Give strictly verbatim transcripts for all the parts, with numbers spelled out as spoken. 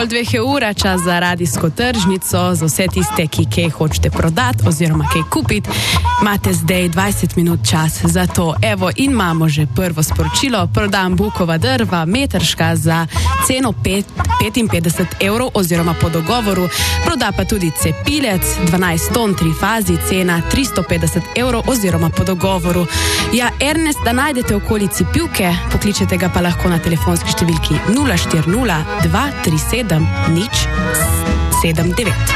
Pol dveh je ura, čas za radijsko tržnico, za vse tiste, ki kaj hočete prodati oziroma kaj kupiti. Imate zdaj dvajset minut čas za to. Evo, in imamo že prvo sporočilo. Prodam bukova drva, metrška za ceno petinpetdeset evrov oziroma po dogovoru. Proda pa tudi cepilec, dvanajst ton, tri fazi, cena tristo petdeset evrov oziroma po dogovoru. Ja, Ernest, da najdete v okolici Pivke, pokličete ga pa lahko na telefonski številki nula štiri nula dva tri sedem nič sedem devet.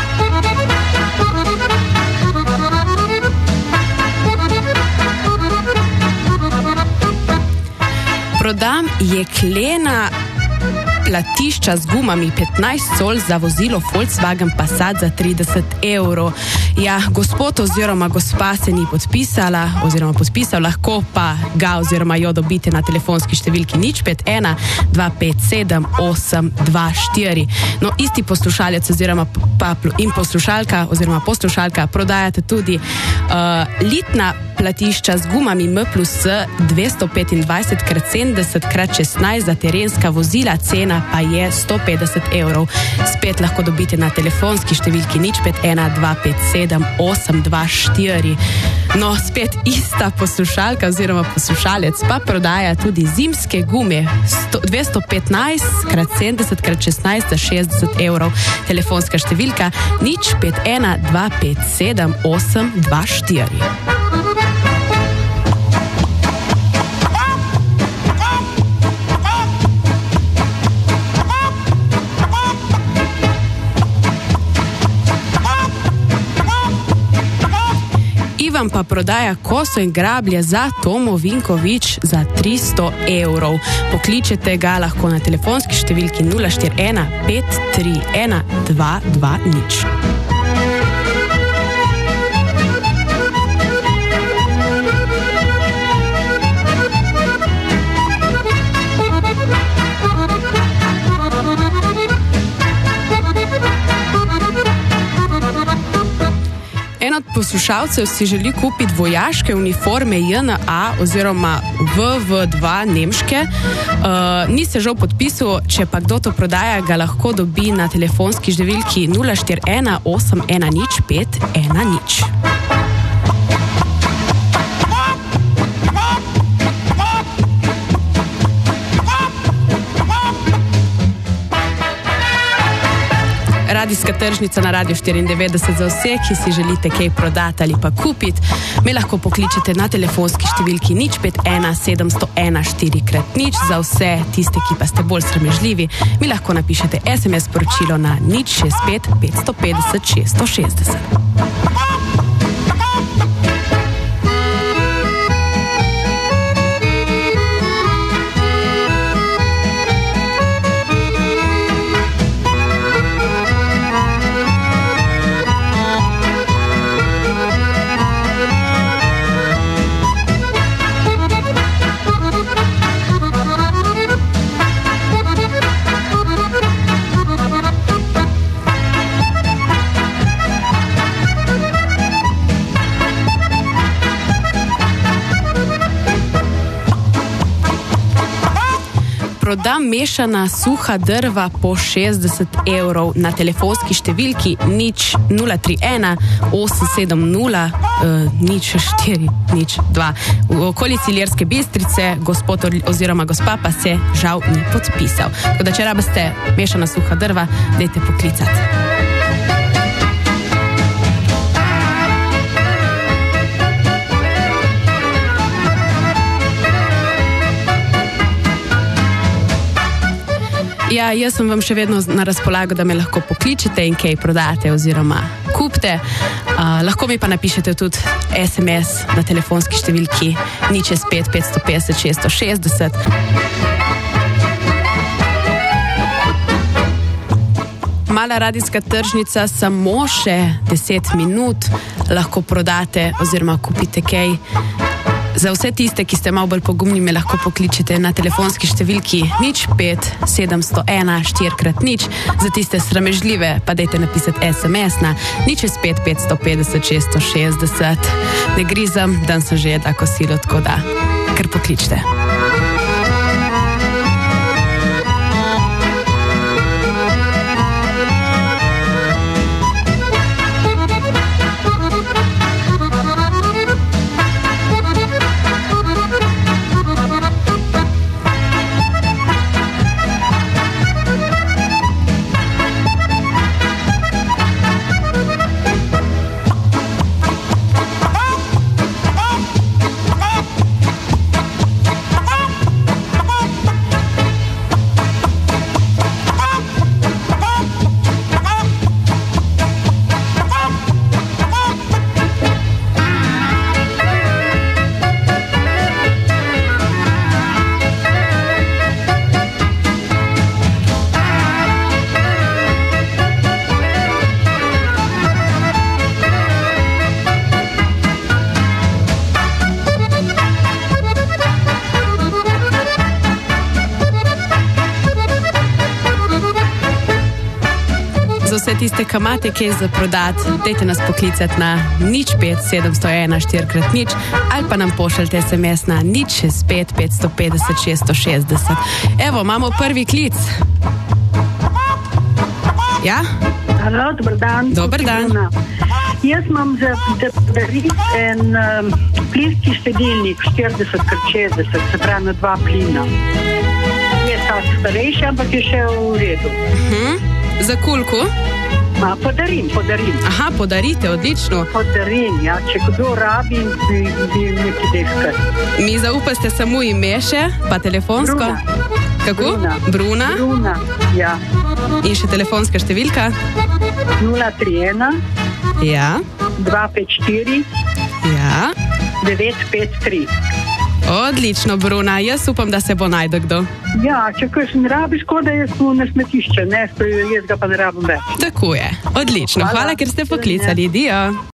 Prodam jeklena platišča z gumami petnajst sol za vozilo Volkswagen Passat za trideset evrov. Ja, gospod oziroma gospa se ni podpisala oziroma podpisal, lahko pa ga oziroma jo dobite na telefonski številki nič pet ena dva pet sedem osem dva štiri. No, isti poslušalec oziroma pa in poslušalka oziroma poslušalka prodajate tudi uh, litna platišča z gumami M plus S dvesto petindvajset krat sedemdeset krat šestnajst za terenska vozila, cena pa je sto petdeset evrov. Spet lahko dobite na telefonski številki nič pet ena dva pet sedem osem dva štiri. No, spet ista poslušalka oziroma poslušalec pa prodaja tudi zimske gume dvesto petnajst krat sedemdeset krat šestnajst za šestdeset evrov. Telefonska številka nič pet ena dva pet sedem osem dva štiri. Ivan pa prodaja koso in grablje za Tomo Vinkovič za tristo evrov. Pokličete ga lahko na telefonski številki nula štiri ena pet tri ena dva dva nič. Poslušalcev si želi kupiti vojaške uniforme J N A oziroma V V dva nemške. Uh, ni se žal podpisal, če pa kdo to prodaja, ga lahko dobi na telefonski številki nula štiri ena osem ena nič pet ena nič. Radijska tržnica na Radio štiriindevetdeset za vse, ki si želite kaj prodati ali pa kupiti. Me lahko pokličete na telefonski številki nič pet ena sedem sto ena štiri krat nič. Za vse tiste, ki pa ste bolj sramežljivi, mi lahko napišete es em es sporočilo na nič šest pet petsto petdeset šeststo šestdeset. Prodam mešana suha drva po šestdeset evrov na telefonski številki nič nula tri ena osem sedem nula nič štiri nič dva. V okolici Ilirske Bistrice gospod oziroma gospa pa se žal ni podpisal. Tako da, če rabite mešana suha drva, dajte poklicati. Ja, jaz sem vam še vedno na razpolago, da me lahko pokličete in kaj prodate oziroma kupite. Uh, lahko mi pa napišete tudi es em es na telefonski številki nič šest pet petsto petdeset šeststo šestdeset. Mala radijska tržnica, samo še deset minut lahko prodate oziroma kupite kaj. Za vse tiste, ki ste malo bolj pogumni, me lahko pokličete na telefonski številki nič pet sedem sto ena štiri krat nič. Za tiste sramežljive pa dajte napisati es em es na nič šest pet petsto petdeset šeststo šestdeset. Ne grizem, dan sem že jedla kosilo, tako da kar pokličite. vse tiste kamate, ki je za prodat, dajte nas poklicati na nič pet sedemsto ena štirikrat nič ali pa nam pošljite es em es na nič šest pet petsto petdeset šeststo šestdeset. Evo, imamo prvi klic. Ja? Halo, dober dan. Dober dan. Jaz imam za podariti en um, plinski štedilnik štirideset krat šestdeset, se pravi na dva plina. Je ta starejši, ampak je še v redu. Uh-huh. Za koliko? Ma, podarim, podarim. Aha, podarite, odlično. Podarim, ja. Če kdo rabi, bi, bi nekaj deskar. Mi zaupaste samo ime še, pa telefonsko? Bruna. Kako? Bruna. Bruna? Bruna, ja. In še telefonska številka? nula tri ena Ja. dva pet štiri Ja. devet pet tri. Odlično, Bruna. Jaz upam, da se bo najde kdo. Ja, če kakšen rabi, škoda, jaz mu na smetišče, ne, jaz ga pa ne rabim več. Tako je. Odlično. Hvala. Hvala, ker ste poklicali. Dio.